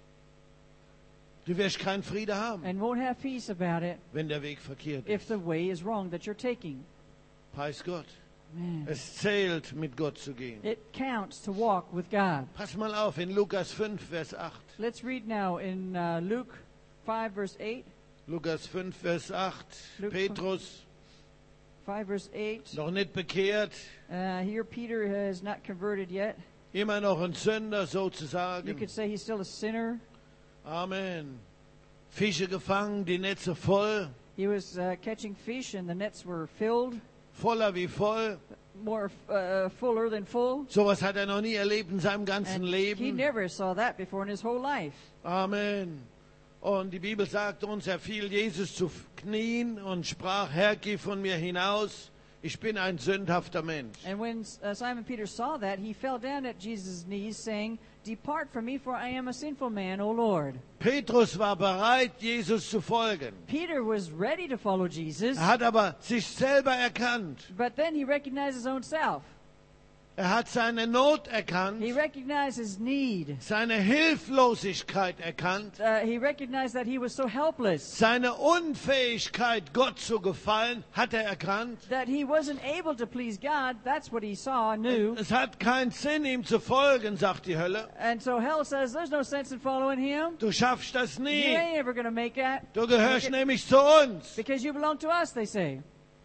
Du wirst keinen Frieden haben, and won't have peace about it wenn der Weg verkehrt if ist. the way is wrong that you're taking. Preis Gott. Man, Es zählt, mit Gott zu gehen. it counts to walk with God. Pass mal auf, in Lukas fünf, Vers acht. Let's read now in uh, Luke five, verse eight. Lukas fünf, Vers acht. Luke Petrus, five, verse eight. noch nicht bekehrt, Uh, here, Peter has not converted yet. immer noch ein Sünder You sozusagen. could say he's still a sinner. Amen. Fische gefangen, die Netze voll, He was uh, catching fish, and the nets were filled, voller wie voll. more uh, fuller than full. Sowas hat er noch nie erlebt in seinem ganzen And he Leben. never saw that before in his whole life. Amen. Und die Bibel sagt uns, er fiel Jesus zu Knien und sprach, Herr, geh von mir hinaus, ich bin ein sündhafter Mensch. And when uh, Simon Peter saw that, he fell down at Jesus' knees, saying, Depart from me, for I am a sinful man, O Lord. Petrus war bereit, Jesus zu folgen. Peter was ready to follow Jesus, Er hat aber sich selber erkannt. but then he recognized his own self. Er hat seine Not erkannt, He recognized his need. seine Hilflosigkeit erkannt, Uh, he recognized that he was so helpless, seine Unfähigkeit, Gott zu gefallen, hat er erkannt. that he wasn't able to please God. That's what he saw, knew. Es hat keinen Sinn, ihm zu folgen, sagt die Hölle. And so hell says, there's no sense in following him. Du schaffst das You nie. ain't ever going to make that. Du gehörst nämlich zu uns. Because you belong to us, they say.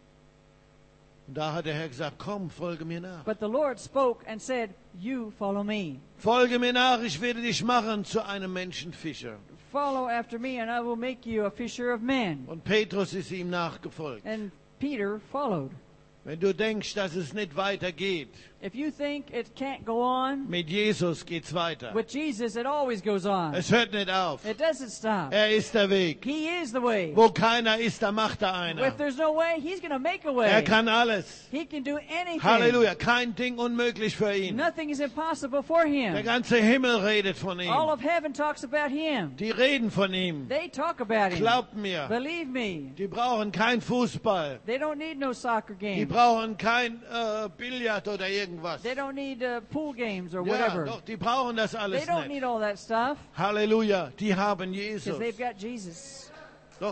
Und da hat der Herr gesagt, komm, folge mir nach. But the Lord spoke and said, you follow me. Folge mir nach, ich werde dich machen zu einem Menschenfischer. Follow after me and I will make you a fisher of men. Und Petrus ist ihm nachgefolgt. And Peter followed. Wenn du denkst, dass es nicht weitergeht, If you think it can't go on, mit Jesus geht's weiter. with Jesus it always goes on. Es hört nicht auf. It doesn't stop. Er ist der Weg. He is the way. Wo keiner ist, da macht er einer. If there's no way, he's going to make a Er way. kann alles. He can do anything. Halleluja. Kein Ding unmöglich für ihn. Nothing is impossible for Der him. ganze Himmel redet von All ihm. of heaven talks about him. Die reden von ihm. They talk about him. Glaubt mir. Believe me. Die brauchen kein Fußball. They don't need no soccer Die game. brauchen kein äh, Billard oder irgendwas. They don't need uh, pool games or Ja, whatever. doch, die brauchen das They alles don't nicht. need all that stuff Halleluja. Die haben because Jesus. they've got Jesus. Doch.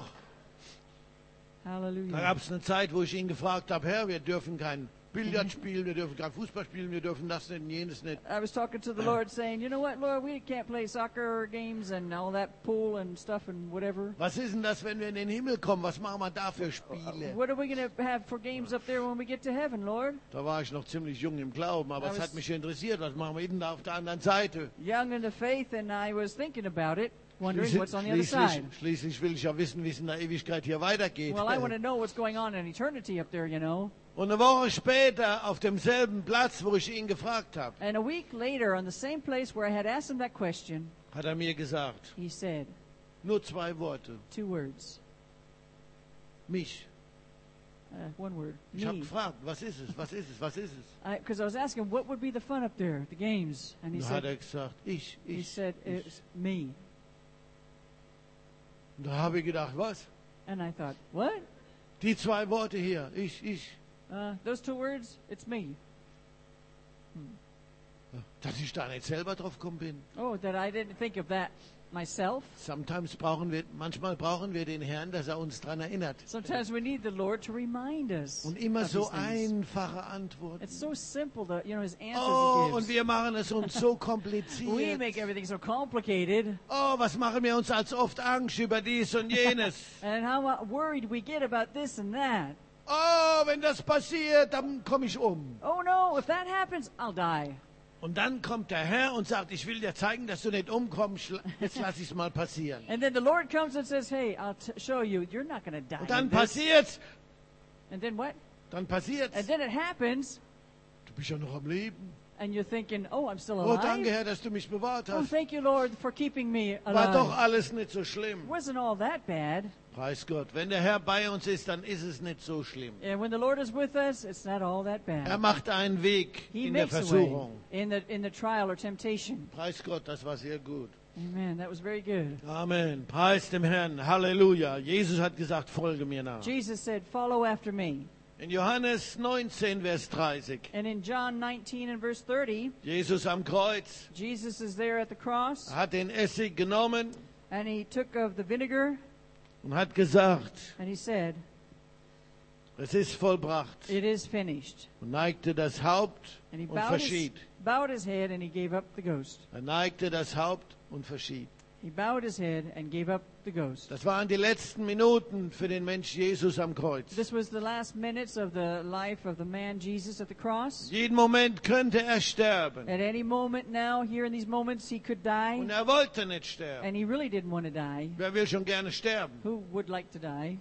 Da Hallelujah. gab es eine Zeit, wo ich ihn gefragt habe, Herr, wir dürfen kein Billard spielen, wir dürfen kein Fußball spielen, wir dürfen das nicht und jenes nicht. I was talking to the Lord saying, you know what, Lord, we can't play soccer games and all that pool and stuff and whatever. Was ist denn das, wenn wir in den Himmel kommen? Was machen wir da für Spiele? What are we going to have for games up there when we get to heaven, Lord? Da war ich noch ziemlich jung im Glauben, aber I es was- hat mich interessiert, was machen wir denn da auf der anderen Seite? Young in the faith, and I was thinking about it, wondering Schließlich, what's on the other schließlich, side. schließlich will ich ja wissen, wie es in der Ewigkeit hier weitergeht. Well, I want to know what's going on in eternity up there, you know. Und eine Woche später, auf demselben Platz, wo ich ihn gefragt habe, And a week later, on the same place where I had asked him that question, hat er mir gesagt, he said nur zwei Worte, two words. mich. Uh, one word. Ich habe Me. gefragt, was ist es, was ist es, was ist es? Because I, was asking, what would be the fun up there, the games? And he Und da hat said, er gesagt, ich, he ich, said, ich. it's me. Und da habe ich gedacht, was? And I thought, what? Die zwei Worte hier, ich, ich. Uh, those two words, it's me. Dass ich da nicht selber drauf gekommen bin. Oh, that I didn't think of that myself. Sometimes brauchen wir, manchmal brauchen wir den Herrn, dass er uns daran erinnert. Sometimes we need the Lord to remind us. Und immer of so these things. einfache Antworten. It's so simple, the, you know, his answers Oh, he und gives. wir machen es uns so We kompliziert. make everything so complicated. Oh, was machen wir uns als oft Angst über dies und jenes. And how uh, worried we get about this and that. Oh, wenn das passiert, dann komme ich um. Oh no, if that happens, I'll die. Und dann kommt der Herr und sagt, ich will dir zeigen, dass du nicht umkommst. Jetzt lass ich es mal passieren. And then the Lord comes and says, hey, I'll t- show you, you're not going to die. Und dann in this. passiert's. And then what? Dann passiert's. And then it happens, Du bist ja noch am Leben. and you're thinking, oh, I'm still Oh, danke, alive. Herr, dass du mich bewahrt Oh, hast. thank you, Lord, for keeping me War doch alive. alles nicht so schlimm. Wasn't all that bad. Preis Gott. Wenn der Herr bei uns ist, dann ist es nicht so schlimm. And when the Lord is with us, it's not all that Er bad. macht einen Weg He in der makes a way Versuchung. in the, in the trial or temptation. Preis Gott, das war sehr gut. Amen. That was very good. Amen. Preis dem Herrn. Halleluja. Jesus hat gesagt, folge mir nach. Jesus said, follow after me. In Johannes neunzehn, Vers dreißig. And in John nineteen and verse thirty, Jesus am Kreuz Jesus is there at the cross, hat den Essig genommen and he took of the vinegar, und hat gesagt, and he said, es ist vollbracht. it is finished. Und neigte das Haupt And he und bowed his, verschied. bowed his head and he gave up the ghost. Er neigte das Haupt und verschied. He bowed his head and gave up the ghost. Das waren die letzten Minuten für den Mensch Jesus am Kreuz. This was the last minutes of the life of the man Jesus at the cross. Jeden Moment könnte er sterben. At any moment now, here in these moments, he could die. Und er wollte nicht sterben. And he really didn't want to die. Wer will schon gerne sterben? Who would like to die?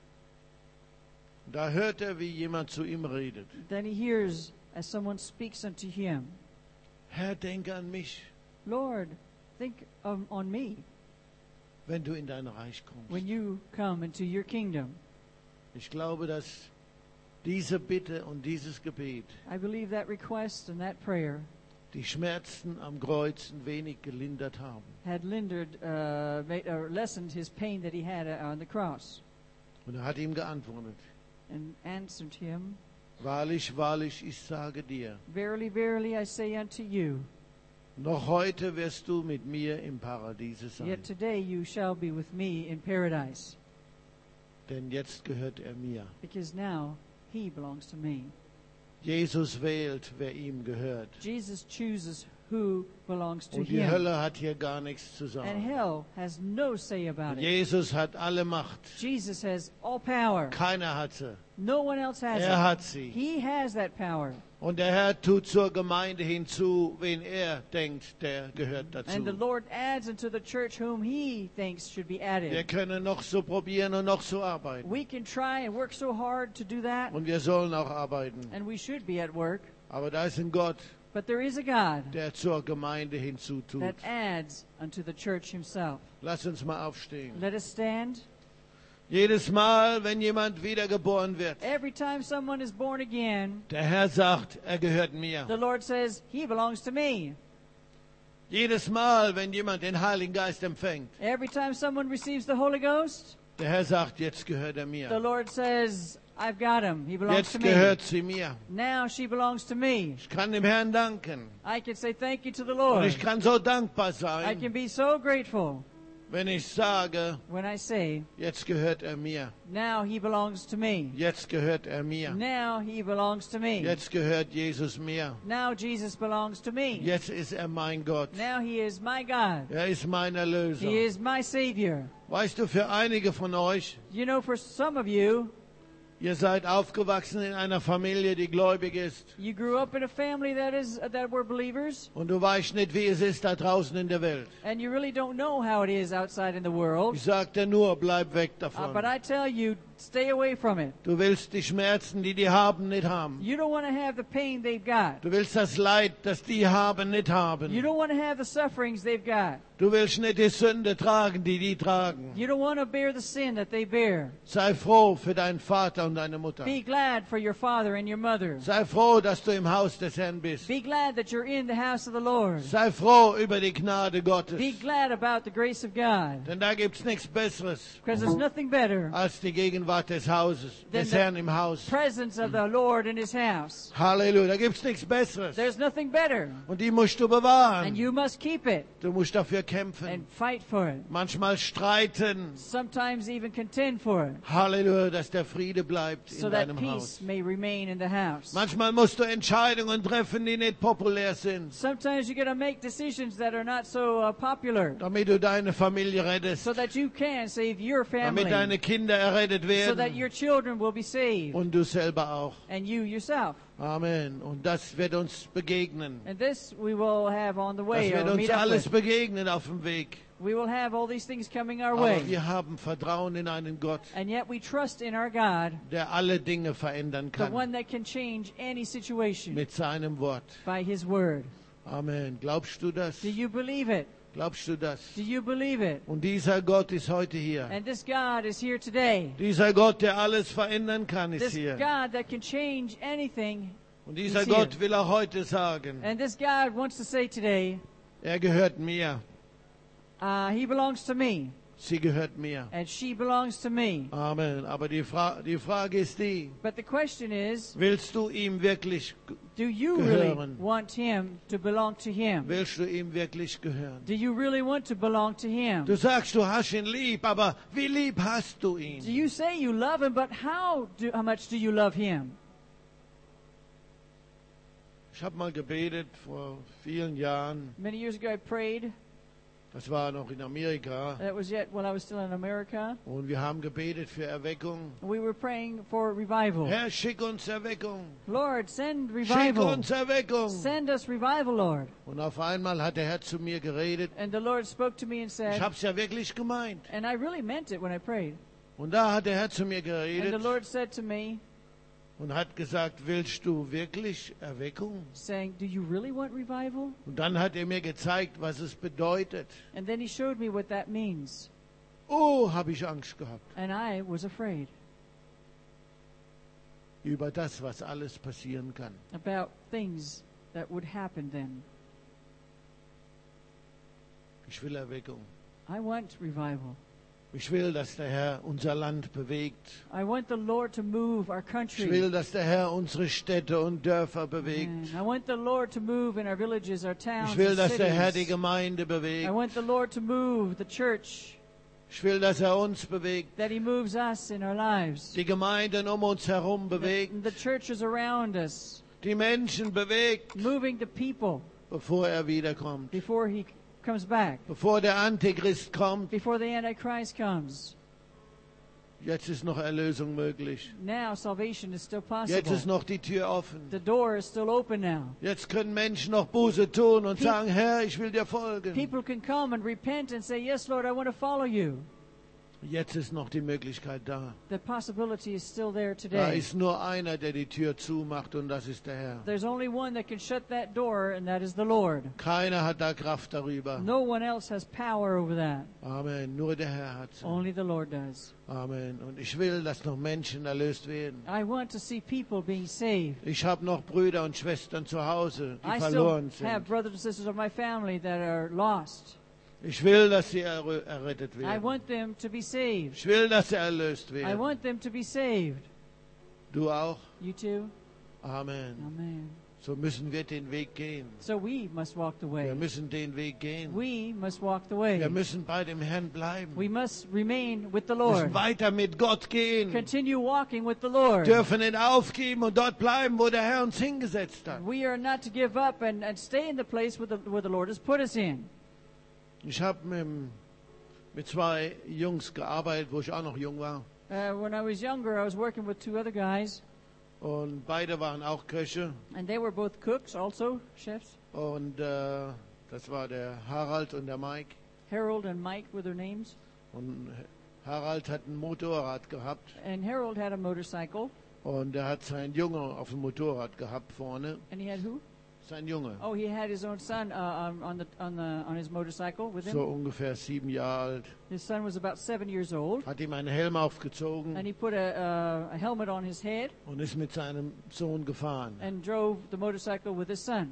Da hört er, wie jemand zu ihm redet. Then he hears as someone speaks unto him, Herr, denke an mich, Lord, think um, on me wenn du in dein Reich kommst. when you come into your kingdom. Ich glaube, dass diese Bitte und dieses Gebet I believe that request and that prayer die Schmerzen am Kreuz ein wenig gelindert haben. had lindered, uh, made, or lessened his pain that he had uh, on the cross. Und er hat ihm geantwortet. And answered him, Wahrlich, wahrlich, ich sage dir, Verily, verily, I say unto you, noch heute wirst du mit mir im Paradiese sein. yet today you shall be with me in paradise, Denn jetzt gehört er mir. because now he belongs to me. Jesus wählt, wer ihm gehört. Jesus chooses who belongs to Und die him. Hölle hat hier gar nichts zu And sagen. hell has no say about it. Jesus hat alle Macht. Jesus has all power. Keiner hat sie. No one else has Er it. hat sie. He has that power. Und der Herr tut zur Gemeinde hinzu, wen er denkt, der gehört dazu. And the Lord adds unto the church whom he thinks should be Wir added. können noch so probieren und noch so arbeiten. We can try and work so hard to do that, Und wir sollen auch arbeiten. and we should be at work. Aber da ist ein Gott, But there is a God der zur Gemeinde hinzutut. that adds unto the church himself. Lass uns mal aufstehen. Let us stand. Jedes Mal, wenn jemand wiedergeboren wird, Every time someone is born again, der Herr sagt, er gehört mir. the Lord says, he belongs to me. Jedes Mal, wenn jemand den Heiligen Geist empfängt, Every time someone receives the Holy Ghost, der Herr sagt, jetzt gehört er the mir. Lord says, I've got him. He belongs to Jetzt me. gehört sie mir. Now she belongs to me. Ich kann dem Herrn danken. I can say thank you to the Und Lord. ich kann so dankbar I can sein, be so grateful wenn ich sage, when I say, jetzt gehört er mir. now he belongs to me. Jetzt gehört er mir. Now he belongs to me. Jetzt gehört Jesus mir. Now Jesus belongs to me. Jetzt ist er mein Gott. Now he is my God. Er ist mein Erlöser. He is my Savior. Weißt du, für einige von euch, You know, for some of you, ihr seid aufgewachsen in einer Familie, die gläubig ist. you grew up in a family that is that were believers, Und du weißt nicht, wie es ist da draußen in der Welt. and you really don't know how it is outside in the world. Ich sag dir nur, bleib weg Uh, davon. but I tell you, stay away from it. Du willst die Schmerzen, die die haben, nicht haben. You don't want to have the pain they've got. Du willst das Leid, das die haben, nicht You haben. don't want to have the sufferings they've got. Du willst nicht die Sünde tragen, die die tragen. You don't want to bear the sin that they bear. Sei froh für deinen Vater und deine Mutter. Be glad for your father and your mother. Sei froh, dass du im Haus des Herrn bist. Be glad that you're in the house of the Lord. Sei froh über die Gnade Gottes. Be glad about the grace of God. Denn da gibt's nichts Besseres Because there's nothing better als die Gegenwart des Hauses, than des the Herrn im Haus. presence of the Lord in his house. Halleluja, da gibt's nichts Besseres. There's nothing better. Und die musst du And bewahren. you must keep it Du musst dafür kämpfen. and fight for it. Manchmal streiten. Sometimes even contend for it, Halleluja, dass der Friede bleibt so in that deinem peace Haus. may remain in the house. Manchmal musst du Entscheidungen treffen, die nicht populär sind, Sometimes you got to make decisions that are not so uh, popular, damit du deine Familie rettest, so that you can save your family, damit deine Kinder errettet so that werden your children will be saved, und du selber auch. and you yourself. Amen. Und das wird uns begegnen. And this we will have on the Das way, wird or uns meet up alles with. begegnen auf dem Weg. We will have all these things coming our Aber way. wir haben Vertrauen in einen Gott, And yet we trust in our God, der alle Dinge verändern the one kann that can change any situation mit seinem Wort. by his word. Amen. Glaubst du das? Do you believe it? Glaubst du das? Do you believe it? Und dieser Gott ist heute hier. And this God is here today. Dieser Gott, der alles verändern kann, ist This hier. God that can change anything. Und dieser is here. Gott will auch heute sagen, And this God wants to say today, er gehört mir. uh, he belongs to me, Sie gehört mir. and she belongs to me. Amen. Aber die, Fra die Frage ist die, But the question is, willst du ihm wirklich, do you really Gehören. want him to belong to him? willst du ihm wirklich gehören? Do you really want to belong to him? Du sagst, du hast ihn lieb, aber wie lieb hast du Do ihn? you say you love him, but how do, how much do you love him? Ich habe mal gebetet vor vielen Jahren. Many years ago I prayed. Das war noch in Amerika. That was yet when I was still in America. Und wir haben gebetet für Erweckung. We were praying for revival. Herr, schick uns Erweckung. Lord, send Schick revival. uns Erweckung. Send us revival, Lord. Und auf einmal hat der Herr zu mir geredet. And the Lord spoke to me and Ich said, habe es ja wirklich gemeint. and I really meant it when I prayed. Und da hat der Herr zu mir And the geredet Lord said to me, und hat gesagt, willst du wirklich Erweckung? saying, do you really want revival? Und dann hat er mir gezeigt, was es bedeutet. And then he showed me what that means. Oh, habe ich Angst gehabt And I was afraid über das, was alles passieren kann. about things that would happen then. Ich will Erweckung. I want revival. Ich will, dass der Herr unser Land bewegt. I want the Lord to move our Ich country. will, dass der Herr unsere Städte und Dörfer bewegt. And I want the Lord to move in our villages, our towns, Ich will, and dass der Herr die cities. Gemeinde I bewegt. want the Lord to move the church, Ich will, dass er uns bewegt. that He moves us in our lives. Die Gemeinden um uns herum The, bewegt. the churches around us, Die Menschen bewegt, moving the people bevor er wiederkommt. before He comes back, Bevor der Antichrist kommt. before the Antichrist comes. Jetzt ist noch Erlösung möglich. Now salvation is still Jetzt ist possible. noch die Tür offen. The door is still open now. Jetzt können Menschen noch Buße tun und Pe- sagen, Herr, ich will dir folgen. People can come and repent and say, "Yes, Lord, I want to follow you." Jetzt ist noch die Möglichkeit da. The possibility is still there Da today. ist nur einer, der die Tür zumacht, und das ist der Herr. There's only one that can shut that door, and that is the Lord. Keiner hat da Kraft darüber. No one else has power over that. Amen. Nur der Herr hat Only the Lord does. Amen. Und ich will, dass noch Menschen erlöst werden. I want to see people being saved. Ich habe noch Brüder und Schwestern zu Hause, die I still verloren have sind. brothers and sisters of my family that are lost. Ich will, dass sie errö- errettet I werden. want them to be saved. Ich will, dass sie erlöst I werden. want them to be saved. Du auch? You too? Amen. Amen. So müssen wir den Weg gehen. So we must walk the Wir way. müssen den Weg gehen. We must walk the way. Wir müssen bei dem Herrn bleiben. We must remain with the Wir müssen Lord. weiter mit Gott gehen. Continue walking with the Lord. Dürfen nicht aufgeben und dort bleiben, wo der Herr uns hingesetzt hat. We are not to give up and, and stay in the place where the, where the Lord has put us in. Ich habe mit, mit zwei Jungs gearbeitet, wo ich auch noch jung war. Uh, when I was younger, I was working with two other guys, Und beide waren auch Köche. and they were both cooks, also chefs. Und äh, das war der Harald und der Mike. Harold and Mike were their names. Und Harald hat ein Motorrad gehabt. And Harold had a motorcycle, Und er hat seinen Junge auf dem Motorrad gehabt vorne. and he had who? Sein Junge. Oh, he had his own son uh, on, on the on the on his motorcycle with So him. ungefähr sieben Jahre alt. His son was about seven years old, Hat ihm einen Helm aufgezogen and he put a, uh, a helmet on his head und ist mit seinem Sohn gefahren. and drove the motorcycle with his son.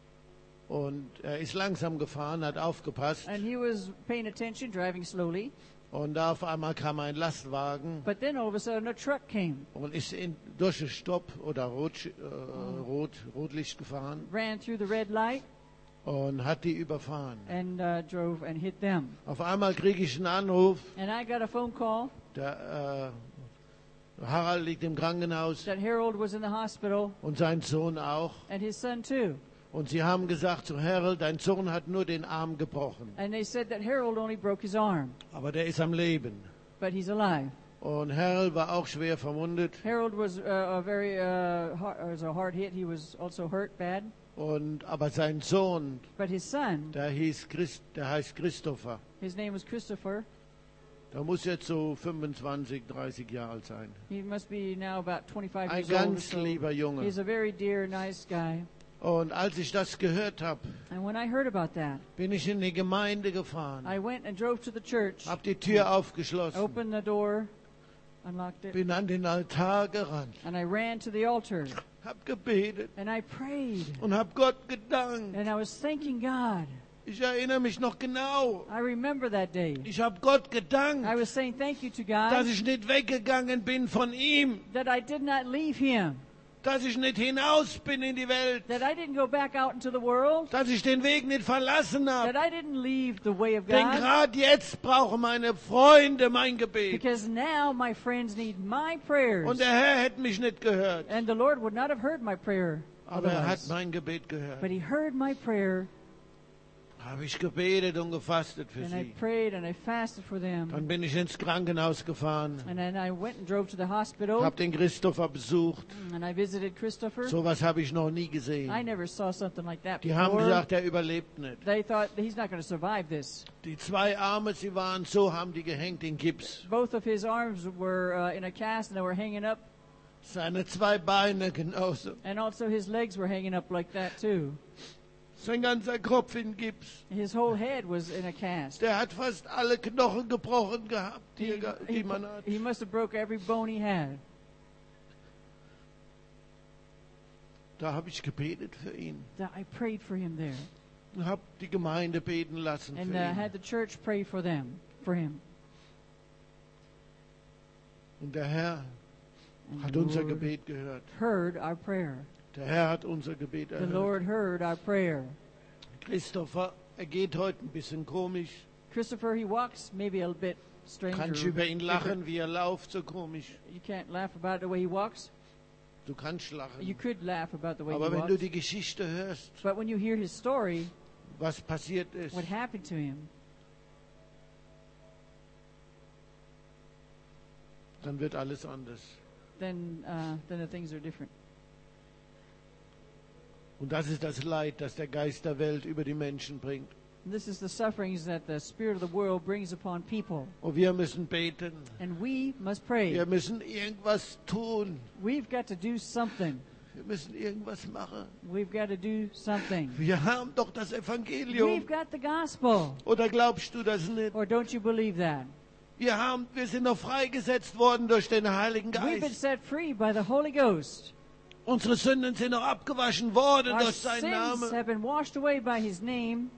Und er ist langsam gefahren, hat aufgepasst. And he was paying attention, driving slowly. Und da auf einmal kam ein Lastwagen But then all of a sudden, a truck came, und ist in, durch den Stopp oder Rot, äh, Rot, Rotlicht gefahren ran through the red light, und hat die überfahren. and uh, drove and hit them. Auf einmal kriege ich einen Anruf, And I got a phone call der äh, Harald liegt im Krankenhaus that Harold was in the hospital, und sein Sohn auch. and his son too. Und sie haben gesagt zu Harold, dein Sohn hat nur den Arm gebrochen, And they said that Harold only broke his arm, aber der ist am Leben. but he's alive. Und Harold war auch schwer verwundet. Harold was uh, a very uh, hard, was a hard hit. He was also hurt bad. Und, aber sein Sohn, But his son, der, hieß Christ, der heißt Christopher, his name was Christopher. der muss jetzt so fünfundzwanzig, dreißig Jahre alt sein. He must be now about twenty-five Ein years old. or ganz so. lieber Junge. He's a very dear, nice guy. Und als ich das gehört habe, And when I heard about that, bin ich in die Gemeinde gefahren, I went and drove to the church, habe die Tür aufgeschlossen, opened the door, unlocked it, bin an den Altar gerannt, and I ran to the altar, habe gebetet and I prayed, und habe Gott gedankt. and I was thanking God. Ich erinnere mich noch genau. I remember that day. Ich habe Gott I gedankt, was saying thank you to dass God ich nicht weggegangen bin von ihm, that I did not leave Him, dass ich nicht hinaus bin in die Welt, that I didn't go back out into the world, dass ich den Weg nicht verlassen that habe. I didn't leave the way of Denn God, gerade jetzt brauchen meine Freunde mein Gebet. because now my friends need my prayers. Und der Herr hätte mich nicht gehört, And the Lord would not have heard my prayer aber er hat otherwise. mein Gebet gehört. But He heard my prayer, Habe ich gebetet und gefastet für and I sie. prayed and I fasted for them. Dann bin ich ins Krankenhaus gefahren, And then I went and drove to the hospital, habe den Christopher besucht. and I visited Christopher. Sowas habe ich noch nie I gesehen. never saw something like that Die haben before. gesagt, er überlebt nicht. They thought he's not going to survive this. Die zwei Arme, sie waren so, haben die gehängt in Gips. Both of his arms were uh, in a cast and they were hanging up, Seine zwei Beine genauso. and also his legs were hanging up like that too. Sein ganzer Kopf in Gips. His whole head was in a cast. Der hat fast alle Knochen gebrochen gehabt, die, He, er- he, die man hat. he must have broke every bone he had. Da habe ich gebetet für ihn. That I prayed for him there, Und habe die Gemeinde beten lassen and für uh, ihn. had the church pray for them, for him. Und der Herr And hat the unser Lord Gebet gehört. heard our prayer. Der Herr hat unser Gebet The erhört. Lord heard our prayer. Christopher, er geht heute ein bisschen komisch. Christopher, he walks maybe a bit strange. Kannst or über ihn different. lachen, wie er läuft, so komisch. You can't laugh about the way he walks. Du kannst You lachen. could laugh about the way Aber he wenn walks. du die Geschichte hörst, But when you hear his story, was passiert ist, what happened to him, dann wird alles anders. then uh, then the things are different. Und das ist das Leid, das der Geist der Welt über die Menschen bringt. And this is the sufferings that the spirit of the world brings upon people. Und wir müssen beten. And we must pray. Wir müssen irgendwas tun. We've got to do something. Wir müssen irgendwas machen. We've got to do something. Wir haben doch das We've Evangelium. got the gospel. Oder glaubst du das nicht? Or don't you believe that? Wir, haben, wir sind noch freigesetzt worden durch den Heiligen We've been Geist. set free by the Holy Ghost. Unsere Sünden sind noch abgewaschen worden Our durch seinen sins Namen. have been washed away by His name.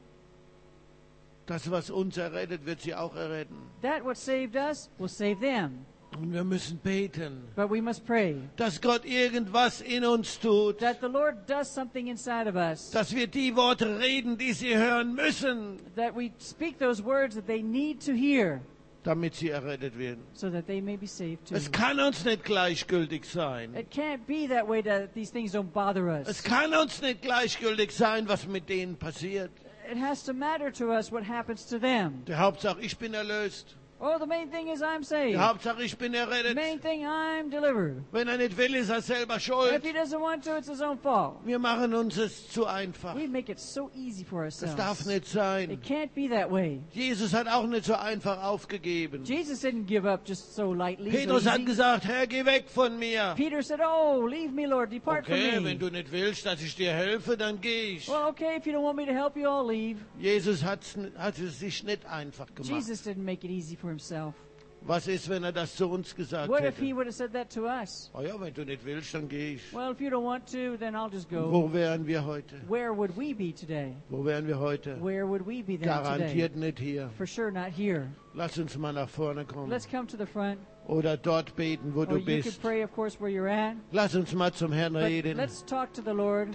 Das, was uns errettet, wird sie auch erretten. That what saved us will save them. Und wir müssen beten, But we must pray dass Gott irgendwas in uns tut. that the Lord does something inside of us. Dass wir die Worte reden, die sie hören müssen, That we speak those words that they need to hear damit sie errettet werden. so that they may be saved too. Es kann uns nicht gleichgültig sein. It can't be that way that these things don't bother Es us. kann uns nicht gleichgültig sein, was mit denen passiert. It has to matter to us what happens to them. Die Hauptsache, ich bin erlöst. Oh, the main thing is I'm Die saved. Hauptsache, ich bin The errettet. main thing, I'm delivered. Wenn er nicht will, ist er selber If schuld. he doesn't want to, it's his own fault. Wir machen uns es zu einfach. We make it so easy for Das darf ourselves. nicht sein. It can't be that way. Jesus hat auch nicht so einfach aufgegeben. Jesus didn't give up just so lightly. so Petrus hat easy. gesagt, Herr, geh weg von mir. Peter said, "Oh, leave me, Lord. Depart Okay, from wenn me." du nicht willst, dass ich dir helfe, dann gehe ich. Well, okay, if you don't want me to help you, I'll leave. Jesus hat's, hat es sich nicht einfach gemacht. Jesus didn't make it easy for himself. Was ist, wenn er das zu uns gesagt What if he hätte? would have said that to us? Oh ja, wenn du nicht willst, dann gehe ich. Well, if you don't want to, then I'll just go. Wo wären wir heute? Where would we be today? Wo wären wir heute? Where would we be then today? Garantiert nicht hier. For sure not here. Lass uns mal nach vorne kommen. Let's come to the front. Oder dort beten, wo Or du you can bist. pray, of course, where you're at. Lass uns mal zum Herrn But reden. let's talk to the Lord.